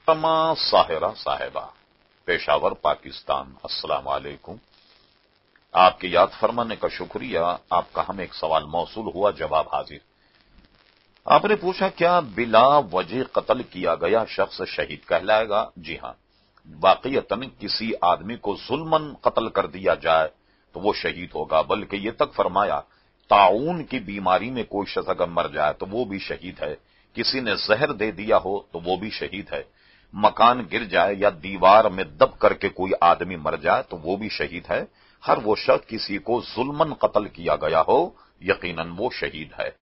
तमा साहिरा साहिबा, पेशावर, पाकिस्तान। अस्सलाम वालेकुम। आपके याद फरमाने का शुक्रिया। आपका हमें एक सवाल मौसूल हुआ, जवाब हाजिर। आपने पूछा, क्या बिला वजह कत्ल किया गया शख्स शहीद कहलाएगा? जी हां, वाकईतन किसी आदमी को जुल्मन कत्ल कर दिया जाए तो वो शहीद होगा। बल्कि ये तक फरमाया, ताउन की बीमारी में कोई शख्स अगर मर जाए तो वो भी शहीद है। किसी ने जहर दे दिया हो तो वो भी शहीद है। मकान गिर जाए या दीवार में दब करके कोई आदमी मर जाए तो वो भी शहीद है। हर वो शख्स किसी को जुल्मन कत्ल किया गया हो, यकीनन वो शहीद है।